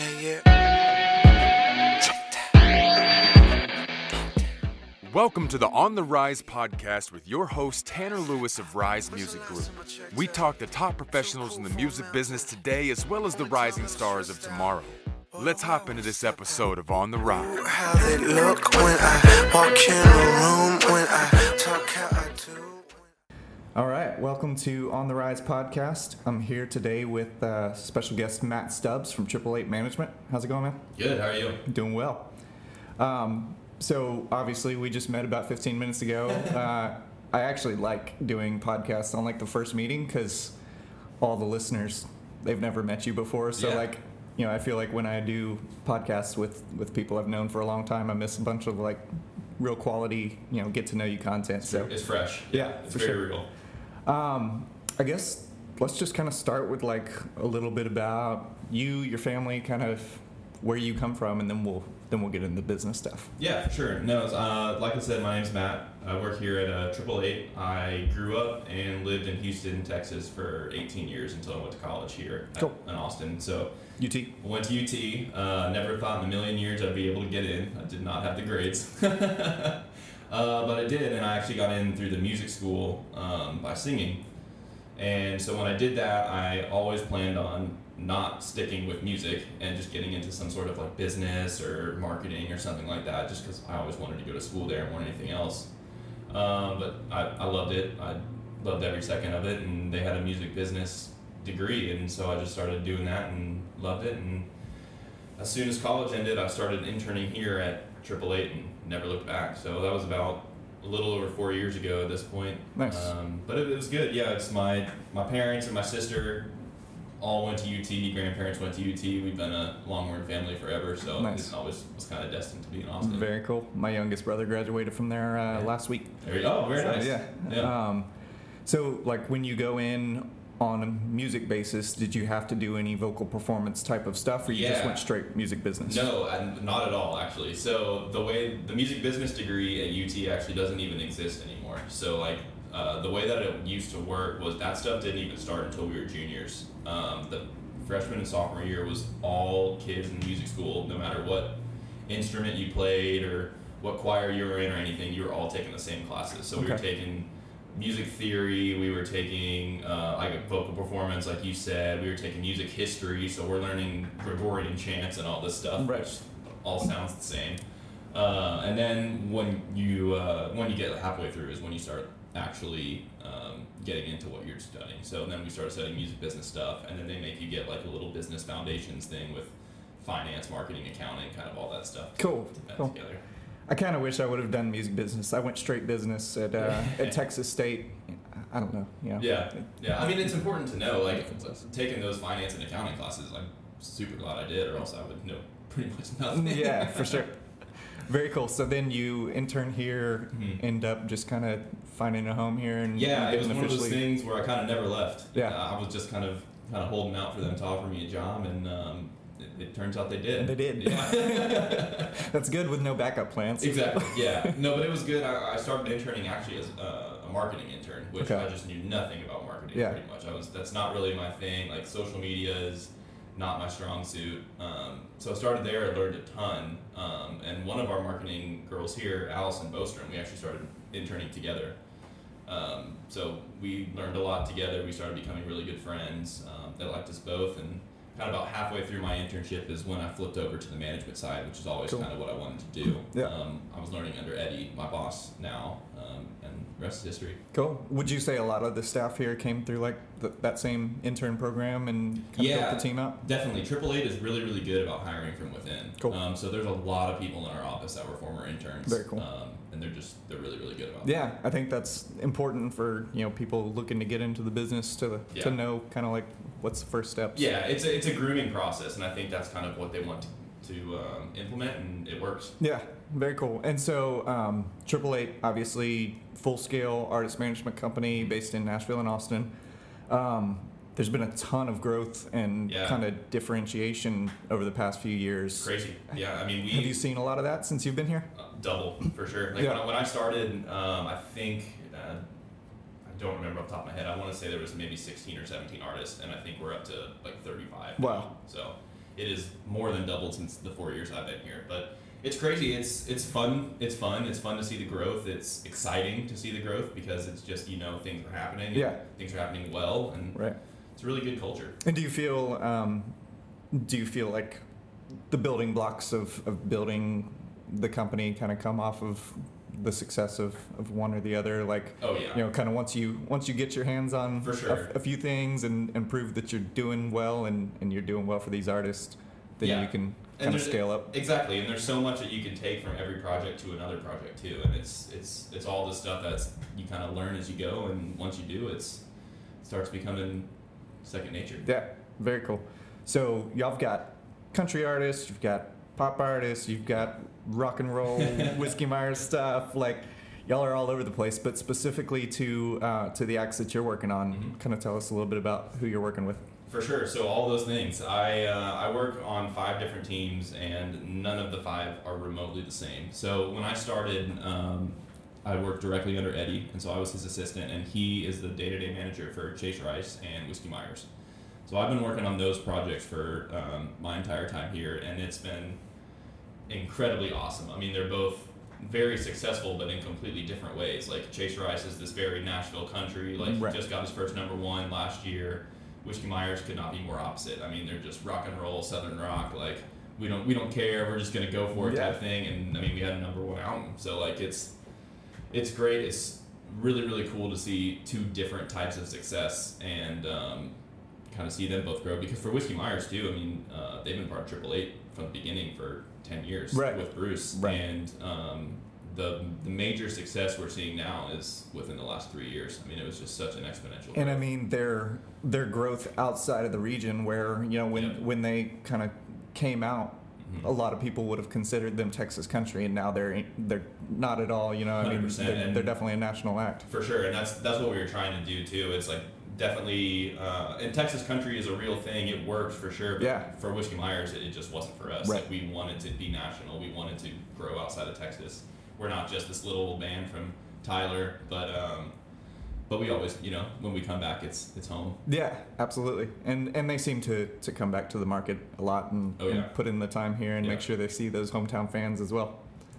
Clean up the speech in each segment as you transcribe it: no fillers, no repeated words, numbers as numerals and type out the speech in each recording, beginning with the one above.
Welcome to the On the Rise podcast with your host, Tanner Lewis of Rise Music Group. We talk to top professionals in the music business today as well as the rising stars of tomorrow. Let's hop into this episode of On the Rise. How they look when I walk in the room, when I talk how I do. All right, welcome to On the Rise podcast. I'm here today with special guest Matt Stubbs from 888 Management. How's it going, man? Good, how are you? Doing well. So obviously we just met about 15 minutes ago. I actually like doing podcasts on like the first meeting because all the listeners, they've never met you before. So I feel like when I do podcasts with people I've known for a long time, I miss a bunch of like real quality, get to know you content. So it's fresh. Yeah, it's for very sure. real. I guess let's just kind of start with like a little bit about you, your family, kind of where you come from, and then we'll get into business stuff. Yeah, for sure. No, like I said, my name's Matt. I work here at 888. I grew up and lived in Houston, Texas for 18 years until I went to college here in Austin. So UT. I went to UT. Never thought in a million years I'd be able to get in. I did not have the grades. But I did, and I actually got in through the music school by singing. And so when I did that, I always planned on not sticking with music and just getting into some sort of like business or marketing or something like that, just because I always wanted to go to school there more than anything else. But I loved it. I loved every second of it, and they had a music business degree, and so I just started doing that and loved it. And as soon as college ended, I started interning here at 888 and never looked back. So that was about a little over 4 years ago at this point. Nice. But it was good. Yeah, it's my parents and my sister all went to UT. Grandparents went to UT. We've been a Longhorn family forever, so nice. It always was kind of destined to be in Austin. Very cool. My youngest brother graduated from there last week. Very nice. Yeah. So like when you go in on a music basis, did you have to do any vocal performance type of stuff, or you just went straight music business? No, not at all, actually. So the music business degree at UT actually doesn't even exist anymore. So like the way that it used to work was that stuff didn't even start until we were juniors. The freshman and sophomore year was all kids in music school, no matter what instrument you played or what choir you were in or anything, you were all taking the same classes. So we were taking music theory, we were taking like vocal performance, like you said, we were taking music history, so we're learning Gregorian chants and all this stuff, which all sounds the same. And then when you get halfway through is when you start actually getting into what you're studying. So then we started studying music business stuff, and then they make you get like a little business foundations thing with finance, marketing, accounting, kind of all that stuff. Cool. Together. I kind of wish I would have done music business. I went straight business at Texas State. I don't know. Yeah. I mean, it's important to know, like, taking those finance and accounting classes, I'm super glad I did, or else I would know pretty much nothing. Yeah, for sure. Very cool. So then you intern here, end up just kind of finding a home here, and it was one of those things where I kind of never left. Yeah, I was just kind of holding out for them to offer me a job, and it turns out they did. They did. Yeah. That's good with no backup plans. Exactly. Yeah. No, but it was good. I started interning actually as a marketing intern, which I just knew nothing about marketing. Pretty much. That's not really my thing. Like social media is not my strong suit. So I started there. I learned a ton. And one of our marketing girls here, Allison Bostrom, we actually started interning together. So we learned a lot together. We started becoming really good friends. They liked us both, and kind of about halfway through my internship is when I flipped over to the management side, which is always kind of what I wanted to do. I was learning under Eddie, my boss now, and the rest is history. Cool. Would you say a lot of the staff here came through like that same intern program and kind of built the team up? Definitely. 888 is really, really good about hiring from within. Cool. So there's a lot of people in our office that were former interns. Very cool. And they're really, really good about that. I think that's important for people looking to get into the business to know kind of like what's the first steps. Yeah, it's a grooming process, and I think that's kind of what they want to implement, and it works. Yeah, very cool. And so 888, obviously full-scale artist management company based in Nashville and Austin. There's been a ton of growth and kind of differentiation over the past few years. Crazy. Yeah, I mean, have you seen a lot of that since you've been here? Double, for sure. Like when I started, I think, I don't remember off the top of my head, I want to say there was maybe 16 or 17 artists, and I think we're up to like 35. Wow. So it is more than doubled since the 4 years I've been here. But it's crazy. It's fun. It's fun to see the growth. It's exciting to see the growth because it's just, you know, things are happening. Yeah. Things are happening well, and Right. it's a really good culture. And do you feel like the building blocks of building the company kind of come off of the success of one or the other? Like, Oh, yeah. you know, kind of once you get your hands on For sure. a few things and prove that you're doing well and you're doing well for these artists, then Yeah. you can And kind of there's- scale up. Exactly, and there's so much that you can take from every project to another project too, and it's all the stuff that's you kind of learn as you go, and once you do, it starts becoming second nature. Yeah, very cool. So y'all have got country artists, you've got pop artists, you've got rock and roll, Whiskey Myers stuff. Like, y'all are all over the place. But specifically to the acts that you're working on, Mhm. kind of tell us a little bit about who you're working with. For sure. So all those things. I work on 5 different teams, and none of the 5 are remotely the same. So when I started, I worked directly under Eddie, and so I was his assistant, and he is the day-to-day manager for Chase Rice and Whiskey Myers. So I've been working on those projects for my entire time here, and it's been incredibly awesome. I mean, they're both very successful, but in completely different ways. Like Chase Rice is this very Nashville country, like Right. he just got his first #1 last year. Whiskey Myers could not be more opposite. I mean, they're just rock and roll, southern rock. Like we don't care. We're just gonna go for it Yeah. type thing. And I mean, we had a #1 album, so like it's great. It's really really cool to see 2 different types of success and kind of see them both grow. Because for Whiskey Myers too, I mean, they've been part of Triple Eight from the beginning for 10 years Right. with Bruce, Right. and the major success we're seeing now is within the last 3 years. I mean, it was just such an exponential. And I growth. mean, their growth outside of the region, where, you know, when they kind of came out, Mhm. a lot of people would have considered them Texas country, and now they're not at all. You know, I mean, 100%, and- they're definitely a national act. For sure, and that's what we were trying to do too. It's like definitely, and Texas country is a real thing. It works for sure. But Yeah. For Whiskey Myers, it just wasn't for us. Right. Like we wanted to be national. We wanted to grow outside of Texas. We're not just this little band from Tyler, but we always, you know, when we come back, it's home. Yeah, absolutely. And they seem to come back to the market a lot and, Oh, yeah. and put in the time here and Yeah. make sure they see those hometown fans as well.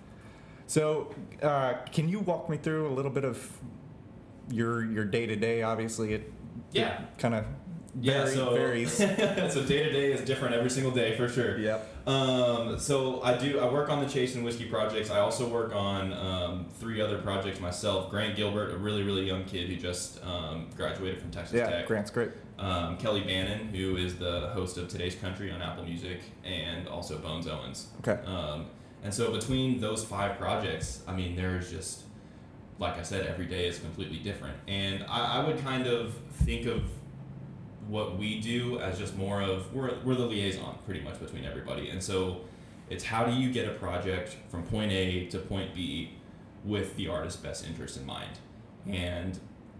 So, can you walk me through a little bit of your day to day? Obviously, it Yeah. kind of Yeah, so varies. so day to day is different every single day for sure. Yep. So I work on the Chase and Whiskey projects. I also work on 3 other projects myself. Grant Gilbert, a really really young kid who just graduated from Texas Yeah, Tech. Grant's great. Kelly Bannon, who is the host of Today's Country on Apple Music, and also Bones Owens. Okay. And so between those 5 projects, I mean, there's just, like I said, every day is completely different. And I would kind of think of what we do as just more of, we're the liaison pretty much between everybody. And so it's how do you get a project from point A to point B with the artist's best interest in mind? And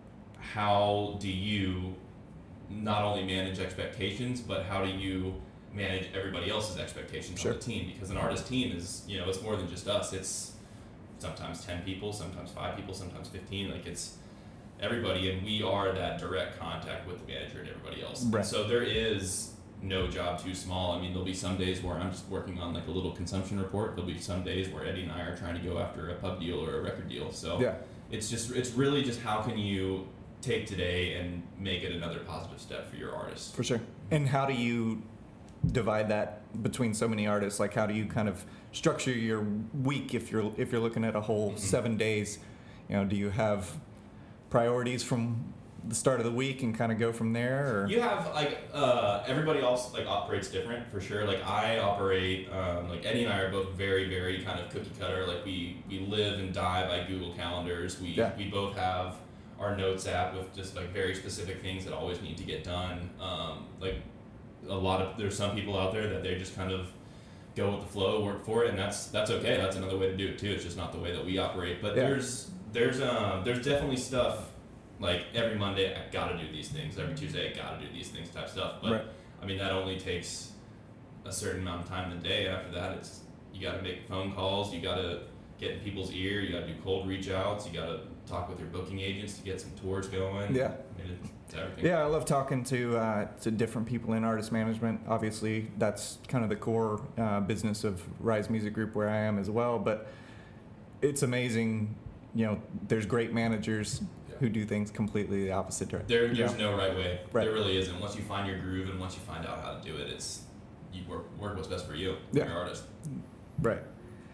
how do you not only manage expectations, but how do you manage everybody else's expectations Sure. on the team? Because an artist team is, you know, it's more than just us. It's sometimes 10 people, sometimes 5 people, sometimes 15. Like it's everybody, and we are that direct contact with the manager and everybody else. Right. So there is no job too small. I mean, there'll be some days where I'm just working on like a little consumption report. There'll be some days where Eddie and I are trying to go after a pub deal or a record deal. So Yeah. it's really just how can you take today and make it another positive step for your artist. For sure. And how do you divide that between so many artists? Like, how do you kind of structure your week if you're looking at a whole 7 days? You know, do you have priorities from the start of the week and kind of go from there? Or? You have like everybody else like operates different for sure. Like I operate like Eddie and I are both very very kind of cookie cutter. Like we live and die by Google calendars. We both have our notes app with just like very specific things that always need to get done. Like there's some people out there that they just kind of go with the flow, work for it, and that's okay. That's another way to do it too. It's just not the way that we operate. But Yeah. there's definitely stuff like every Monday I gotta do these things, every Tuesday I gotta do these things type stuff. But Right. I mean that only takes a certain amount of time in the day. After that, it's you gotta make phone calls, you gotta get in people's ear, you gotta do cold reach outs, you gotta talk with your booking agents to get some tours going. Yeah. I mean, it's everything. Yeah, I love talking to different people in artist management. Obviously, that's kind of the core business of Rise Music Group where I am as well. But it's amazing, there's great managers who do things completely the opposite direction. There's no right way. Right. There really isn't. Once you find your groove and once you find out how to do it, you work what's best for you. Yeah. You're an artist. Right.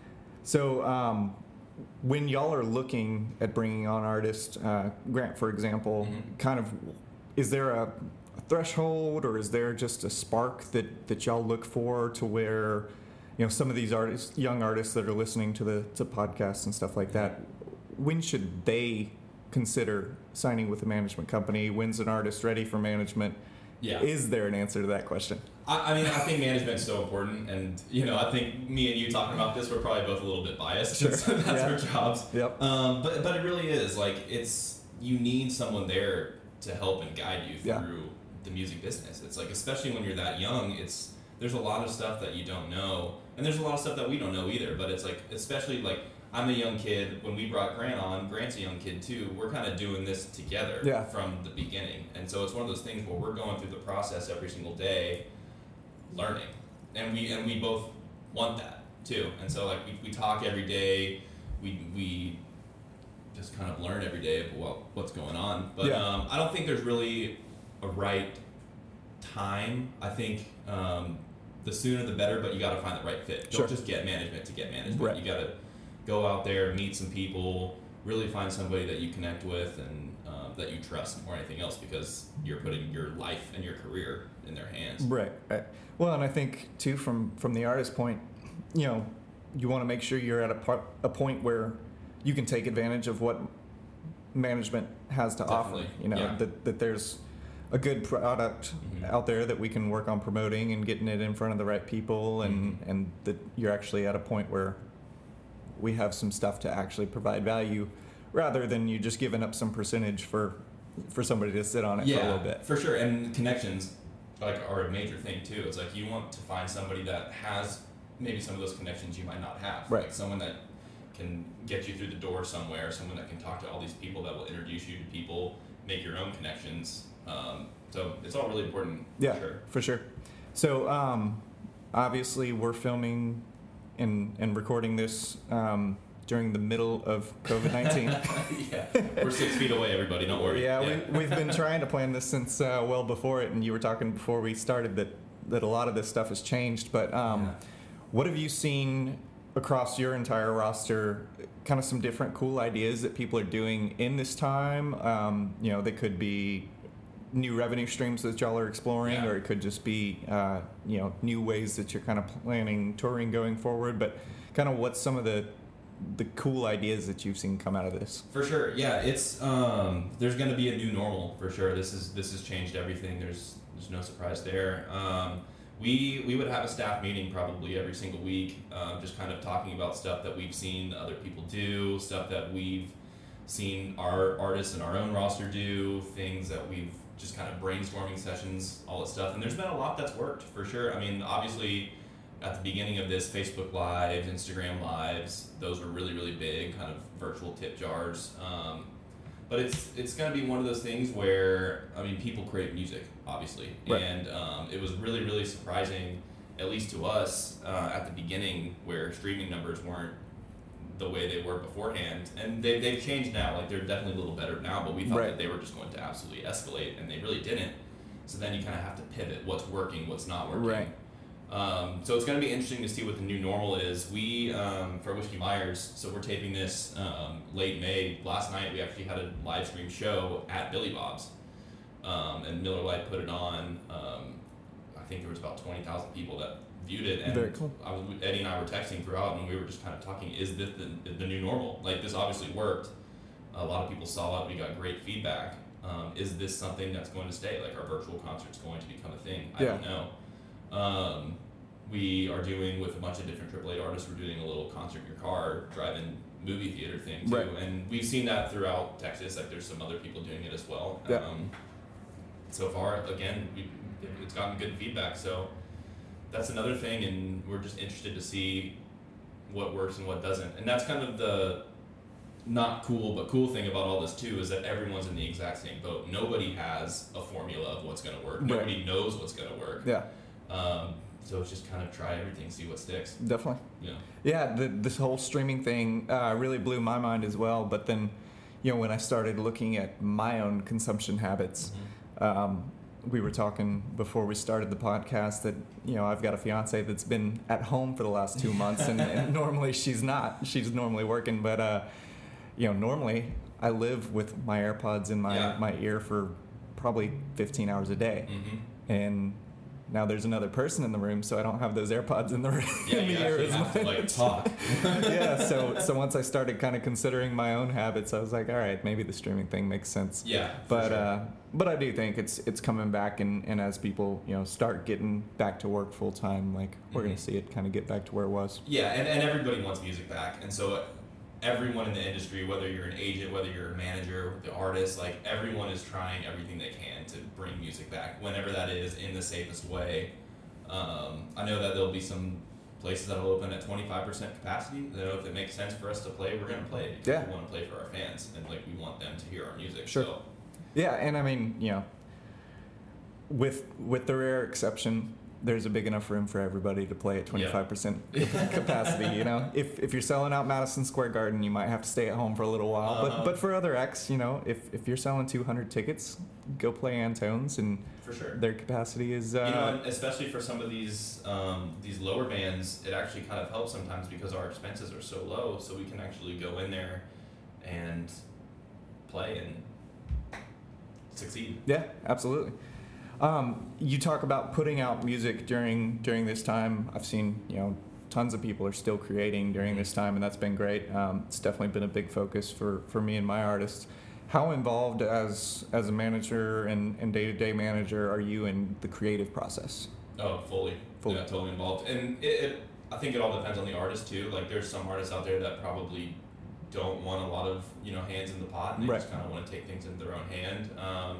So when y'all are looking at bringing on artists, Grant, for example, kind of, is there a threshold or is there just a spark that y'all look for to where, some of these artists, young artists that are listening to podcasts and stuff like that, when should they consider signing with a management company? When's an artist ready for management? Yeah. Is there an answer to that question? I mean, I think management's so important, and I think me and you talking about this, we're probably both a little bit biased. Sure. So that's our jobs. Yep. But it really is you need someone there to help and guide you through the music business. It's like, especially when you're that young, there's a lot of stuff that you don't know, and there's a lot of stuff that we don't know either. But it's like, especially like, I'm a young kid. When we brought Grant on, Grant's a young kid too. We're kind of doing this together from the beginning. And so it's one of those things where we're going through the process every single day, learning. And we both want that too. And so like we talk every day. We just kind of learn every day of what's going on. But I don't think there's really a right time. I think the sooner the better, but you got to find the right fit. Don't just get management to get management. Right. You got to go out there, meet some people, really find somebody that you connect with and that you trust more than anything else, because you're putting your life and your career in their hands. Right. Well, and I think too, from the artist point, you want to make sure you're at a point where you can take advantage of what management has to offer. That there's a good product out there that we can work on promoting and getting it in front of the right people, and that you're actually at a point where we have some stuff to actually provide value, rather than you just giving up some percentage for somebody to sit on it for a little bit. For sure. And connections are a major thing too. It's like you want to find somebody that has maybe some of those connections you might not have. Right. Like someone that can get you through the door somewhere, someone that can talk to all these people, that will introduce you to people, make your own connections. So it's all really important. Yeah, for sure. For sure. So obviously we're filming and recording this during the middle of COVID-19. Yeah, we're 6 feet away, everybody. Don't worry. Yeah. We've been trying to plan this since well before it, and you were talking before we started that a lot of this stuff has changed. But what have you seen across your entire roster? Kind of some different cool ideas that people are doing in this time. They could be new revenue streams that y'all are exploring, or it could just be new ways that you're kind of planning touring going forward. But kind of what's some of the cool ideas that you've seen come out of this? For sure, yeah. It's there's going to be a new normal for sure. This has changed everything. There's no surprise there. We would have a staff meeting probably every single week, just kind of talking about stuff that we've seen other people do, stuff that we've seen our artists in our own roster do, things that we've just kind of brainstorming sessions, all that stuff. And there's been a lot that's worked for sure. I mean, obviously, at the beginning of this, Facebook Lives, Instagram Lives, those were really, really big, kind of virtual tip jars. But it's going to be one of those things where, I mean, people crave music, obviously. Right. And it was really, really surprising, at least to us, at the beginning, where streaming numbers weren't the way they were beforehand. And they've changed now. Like, they're definitely a little better now, but we thought that they were just going to absolutely escalate, and they really didn't. So then you kind of have to pivot what's working, what's not working. Right. So it's going to be interesting to see what the new normal is. We, for Whiskey Myers, so we're taping this late May. Last night we actually had a live stream show at Billy Bob's, and Miller Lite put it on. I think there was about 20,000 people that viewed it, and very cool. Eddie and I were texting throughout, and we were just kind of talking, is this the new normal? Like, this obviously worked. A lot of people saw it. We got great feedback. Is this something that's going to stay? Like, our virtual concert's going to become a thing? I don't know. We are doing, with a bunch of different AAA artists, we're doing a little concert in your car, drive-in movie theater thing too. Right. And we've seen that throughout Texas. Like, there's some other people doing it as well. Yeah. So far, again, it's gotten good feedback. So that's another thing, and we're just interested to see what works and what doesn't. And that's kind of the not cool, but cool thing about all this too is that everyone's in the exact same boat. Nobody has a formula of what's going to work. Nobody knows what's going to work. Yeah. So it's just kind of try everything, see what sticks. Definitely. Yeah. Yeah, this whole streaming thing really blew my mind as well. But then, when I started looking at my own consumption habits, we were talking before we started the podcast that, I've got a fiance that's been at home for the last 2 months, and normally she's not. She's normally working, but, normally I live with my AirPods in my ear for probably 15 hours a day. And now there's another person in the room, so I don't have those AirPods in the room. Yeah, you actually have to talk. Yeah, so once I started kind of considering my own habits, I was like, all right, maybe the streaming thing makes sense. Yeah, but sure. But I do think it's coming back, and as people start getting back to work full time, like we're gonna see it kind of get back to where it was. Yeah, and everybody wants music back, and so everyone in the industry, whether you're an agent, whether you're a manager, the artist, like everyone is trying everything they can to bring music back, whenever that is, in the safest way. I know that there'll be some places that'll open at 25% capacity. If it makes sense for us to play, we're gonna play it because we want to play for our fans, and like we want them to hear our music. Sure. So. Yeah, and I mean, with the rare exception, there's a big enough room for everybody to play at 25% capacity. If you're selling out Madison Square Garden, you might have to stay at home for a little while. But for other acts, if you're selling 200 tickets, go play Antones, and for sure their capacity is. And especially for some of these lower bands, it actually kind of helps sometimes because our expenses are so low, so we can actually go in there and play and succeed. Yeah, absolutely. You talk about putting out music during this time. I've seen tons of people are still creating during this time, and that's been great. It's definitely been a big focus for me and my artists. How involved as a manager and day-to-day manager are you in the creative process? Oh, fully. Yeah, totally involved. And I think it all depends on the artist too. Like there's some artists out there that probably don't want a lot of hands in the pot, and they just kind of want to take things into their own hand.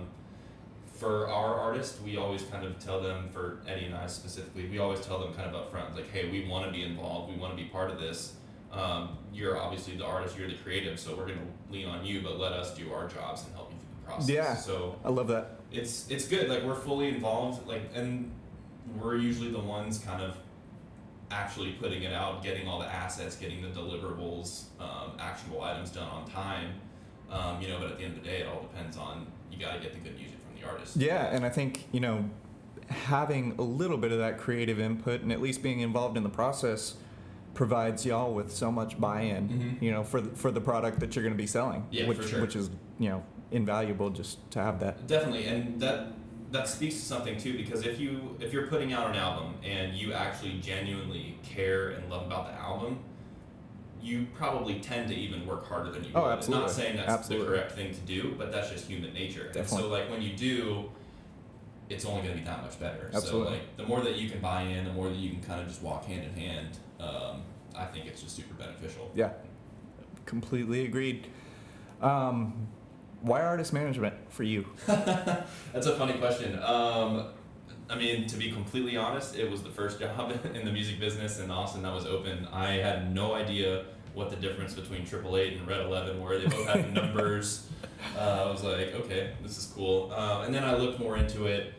For our artists, we always kind of tell them, for Eddie and I specifically, we always tell them kind of up front, like, hey, we want to be involved, we want to be part of this. You're obviously the artist, you're the creative, so we're going to lean on you, but let us do our jobs and help you through the process. Yeah, so I love that. It's good, like we're fully involved, like, and we're usually the ones kind of actually putting it out, getting all the assets, getting the deliverables, actionable items done on time. But at the end of the day, it all depends on, you got to get the good music from the artist. Yeah, and I think, having a little bit of that creative input and at least being involved in the process provides y'all with so much buy-in, for the product that you're going to be selling, for sure. Which is, invaluable just to have that. Definitely, and that speaks to something too, because if you're putting out an album and you actually genuinely care and love about the album, you probably tend to even work harder than you would. Absolutely. Not saying that's the correct thing to do, but that's just human nature. Definitely. And so like when you do, it's only going to be that much better. Absolutely. So like the more that you can buy in, the more that you can kind of just walk hand in hand, I think it's just super beneficial. Yeah, completely agreed. Why artist management for you? That's a funny question. I mean, to be completely honest, it was the first job in the music business in Austin that was open. I had no idea what the difference between 888 and Red 11 were. They both had numbers. I was like, okay, this is cool. And then I looked more into it,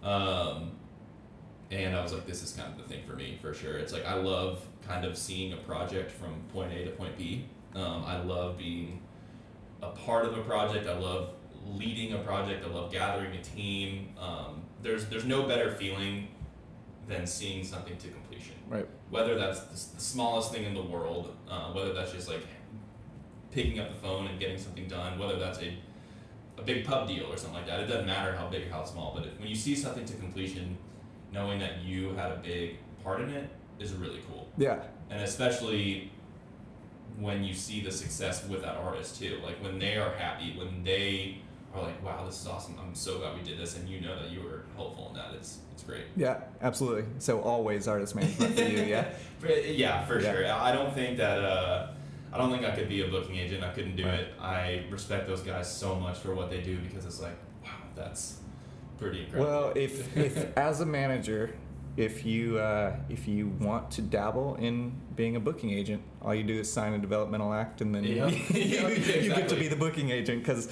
and I was like, this is kind of the thing for me, for sure. It's like I love kind of seeing a project from point A to point B. I love being a part of a project. I love leading a project. I love gathering a team. There's no better feeling than seeing something to completion. Right. Whether that's the smallest thing in the world, whether that's just like picking up the phone and getting something done, whether that's a big pub deal or something like that. It doesn't matter how big or how small, but when you see something to completion, knowing that you had a big part in it is really cool. Yeah. And especially when you see the success with that artist too. Like when they are happy, when they are like, wow, this is awesome, I'm so glad we did this, and you know that you were helpful in that, it's great. Yeah, absolutely. So always artist management for you, yeah? Yeah, for sure. I don't think I could be a booking agent. I couldn't do it. I respect those guys so much for what they do, because it's like, wow, that's pretty incredible. Well, if as a manager, if you want to dabble in being a booking agent, all you do is sign a developmental act, and then Yeah. you get to Exactly. be the booking agent. Because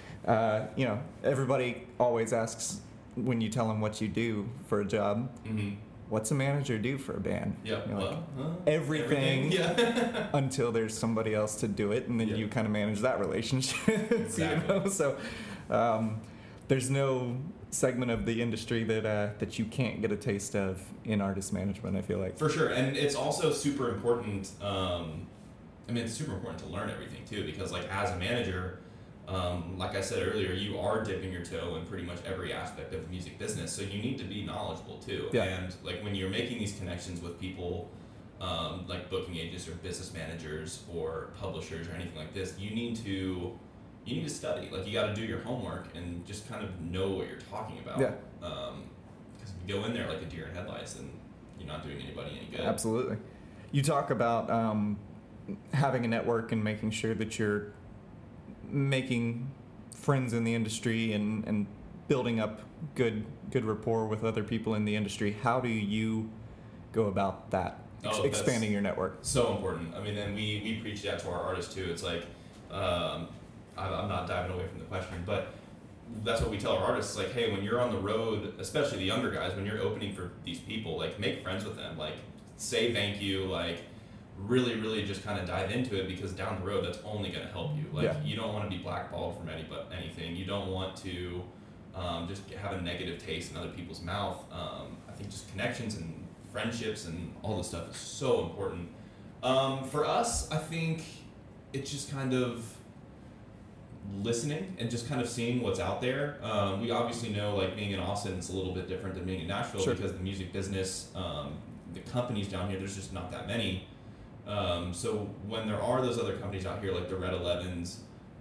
everybody always asks when you tell them what you do for a job, Mm-hmm. what's a manager do for a band? Yeah. You're like, Well, everything. Yeah. Until there's somebody else to do it, and then Yeah. you kind of manage that relationship. Exactly. So there's no segment of the industry that you can't get a taste of in artist management, I feel like. For sure, and it's also super important. It's super important to learn everything too, because like as a manager, like I said earlier, you are dipping your toe in pretty much every aspect of the music business, so you need to be knowledgeable too. Yeah. And like when you're making these connections with people, like booking agents or business managers or publishers or anything like this, you need to study. Like you got to do your homework and just kind of know what you're talking about. Yeah. Because if you go in there like a deer in headlights, then you're not doing anybody any good. Absolutely. You talk about having a network and making sure that you're making friends in the industry and building up good rapport with other people in the industry. How do you go about that? Oh, Expanding your network. So important. I mean, and we preach that to our artists too. It's like, I'm not diving away from the question, but that's what we tell our artists. Like, hey, when you're on the road, especially the younger guys, when you're opening for these people, like make friends with them. Like, say thank you. Like, really, really just kind of dive into it, because down the road, that's only going to help you. Like, Yeah. you don't want to be blackballed from anything. You don't want to just have a negative taste in other people's mouth. I think just connections and friendships and all this stuff is so important. For us, I think it's just kind of listening and just kind of seeing what's out there. We obviously know, like, being in Austin is a little bit different than being in Nashville. Sure. Because the music business, the companies down here, there's just not that many. So when there are those other companies out here, like the Red 11s,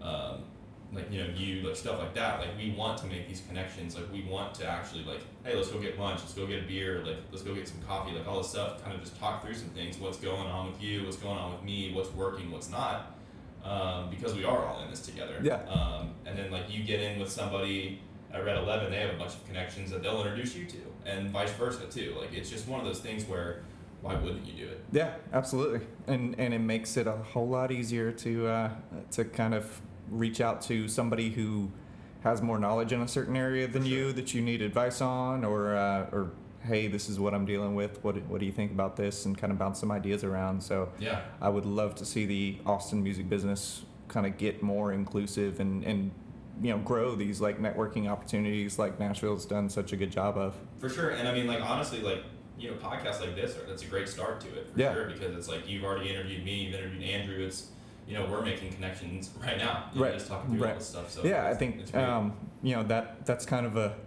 like stuff like that, like we want to make these connections. Like we want to actually, like, hey, let's go get lunch, let's go get a beer, like let's go get some coffee, like all this stuff, kind of just talk through some things, what's going on with you, what's going on with me, what's working, what's not, because we are all in this together. Yeah. And then like you get in with somebody at Red 11, they have a bunch of connections that they'll introduce you to, and vice versa too. Like it's just one of those things where, why wouldn't you do it? Yeah, absolutely, and it makes it a whole lot easier to kind of reach out to somebody who has more knowledge in a certain area than you, that you need advice on, or hey, this is what I'm dealing with. What do you think about this? And kind of bounce some ideas around. So Yeah. I would love to see the Austin music business kind of get more inclusive and grow these like networking opportunities like Nashville's done such a good job of. For sure, and I mean, like, honestly, like, podcasts like this that's a great start to it, for Yeah. sure, because it's like you've already interviewed me, you've interviewed Andrew. It's, we're making connections right now, Right. just talking through all Right. this stuff. So Yeah, I it's think great. that's kind of a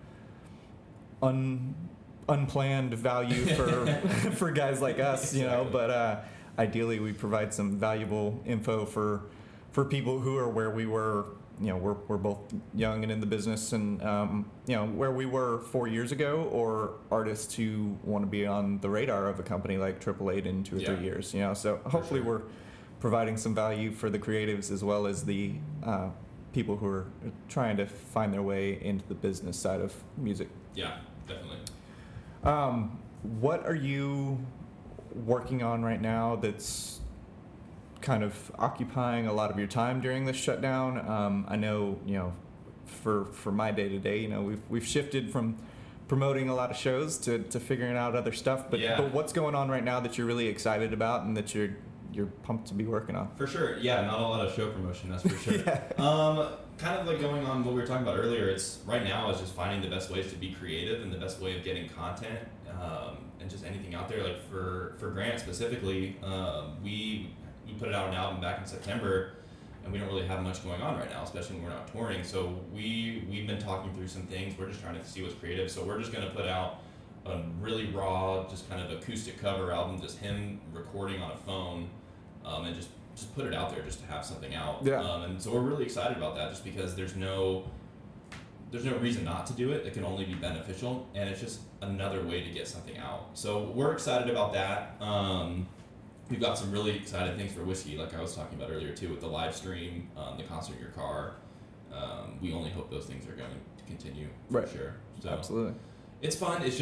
unplanned value for for guys like us, Exactly. But ideally we provide some valuable info for people who are where we were. We're both young and in the business, and where we were 4 years ago, or artists who want to be on the radar of a company like Triple Eight in 2 or 3 years. So hopefully sure. we're providing some value for the creatives as well as the people who are trying to find their way into the business side of music. Yeah, definitely. What are you working on right now that's kind of occupying a lot of your time during this shutdown? I know, for my day to day, we've shifted from promoting a lot of shows to figuring out other stuff. But what's going on right now that you're really excited about and that you're pumped to be working on? For sure, yeah, not a lot of show promotion, that's for sure. Yeah. Kind of like going on what we were talking about earlier, it's right now is just finding the best ways to be creative and the best way of getting content, and just anything out there. Like for Grant specifically, we put out an album back in September, and we don't really have much going on right now, especially when we're not touring. So we've been talking through some things. We're just trying to see what's creative. So we're just going to put out a really raw, just kind of acoustic cover album, just him recording on a phone, and just put it out there just to have something out. Yeah. And so we're really excited about that, just because there's no reason not to do it. It can only be beneficial, and it's just another way to get something out. So we're excited about that. We've got some really exciting things for Whiskey, like I was talking about earlier too, with the live stream, the concert in your car. We only hope those things are going to continue, for Right. sure. So Absolutely. it's fun. It's just,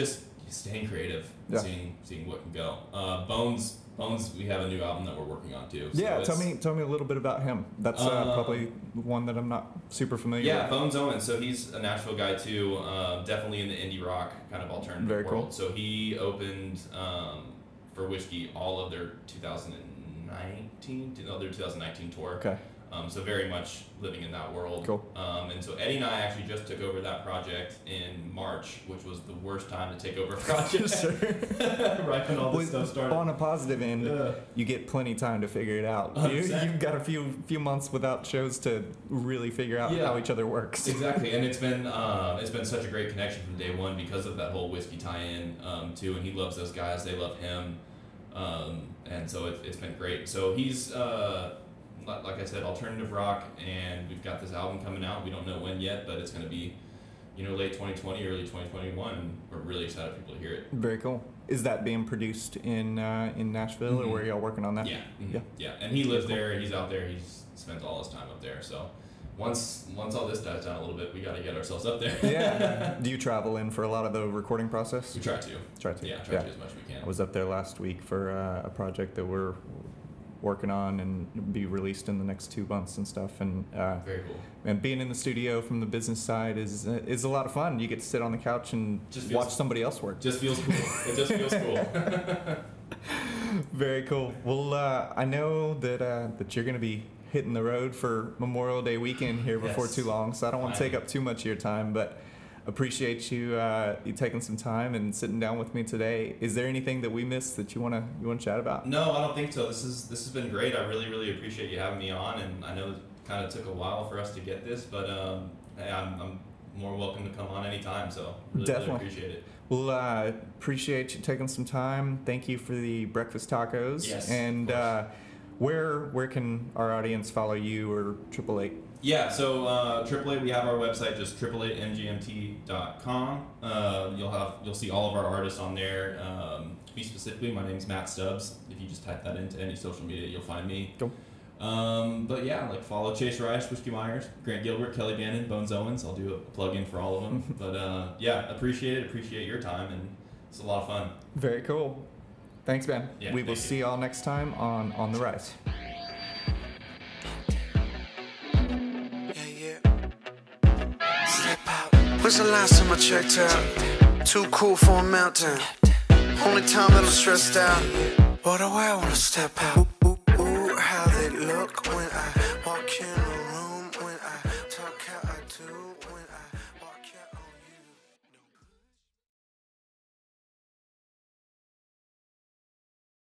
staying creative, Yeah. seeing what can go. Bones, we have a new album that we're working on too. So Yeah, tell me a little bit about him. That's probably one that I'm not super familiar with. Yeah, Bones Owens. So he's a Nashville guy too. Definitely in the indie rock kind of alternative Very world. cool. So he opened for Whiskey all of their 2019 tour. Okay. So very much living in that world. Cool. And so Eddie and I actually just took over that project in March, which was the worst time to take over a project. Sure. Right when all this stuff started. On a positive end, you get plenty time to figure it out. You've got a few months without shows to really figure out how each other works. Exactly, and it's been such a great connection from day one because of that whole Whiskey tie-in too. And he loves those guys; they love him, and so it's been great. So he's like I said, alternative rock, and we've got this album coming out. We don't know when yet, but it's going to be, late 2020, early 2021, and we're really excited for people to hear it. Very cool. Is that being produced in Nashville, or where are y'all working on that? Yeah. Mm-hmm. Yeah. And he lives there. He's out there. He spends all his time up there. So once all this dies down a little bit, we got to get ourselves up there. Yeah. Do you travel in for a lot of the recording process? We try to. Yeah, try to as much as we can. I was up there last week for a project that we're working on and be released in the next 2 months and stuff. And very cool. And being in the studio from the business side is a lot of fun. You get to sit on the couch and watch somebody else work. Just feels cool. It just feels cool. Very cool. Well, I know that you're going to be hitting the road for Memorial Day weekend here before too long, so I don't want to take up too much of your time, but appreciate you taking some time and sitting down with me today. Is there anything that we missed that you want to chat about? No, I don't think so. This has been great. I really, really appreciate you having me on, and I know it kind of took a while for us to get this, but hey, I'm more welcome to come on anytime, so really appreciate it. Well, appreciate you taking some time. Thank you for the breakfast tacos. Yes, and where can our audience follow you or 888? Yeah, so 888, we have our website, just 888mgmt.com. You'll see all of our artists on there. Me specifically, my name's Matt Stubbs. If you just type that into any social media, you'll find me. Cool. But yeah, follow Chase Rice, Whiskey Myers, Grant Gilbert, Kelly Bannon, Bones Owens. I'll do a plug-in for all of them. But yeah, appreciate your time, and it's a lot of fun. Very cool. Thanks, Ben. Yeah, we will see y'all next time on The Rise. When's the last time I checked out? Too cool for a meltdown. Only time that I'm stressed out. What do I wanna step out?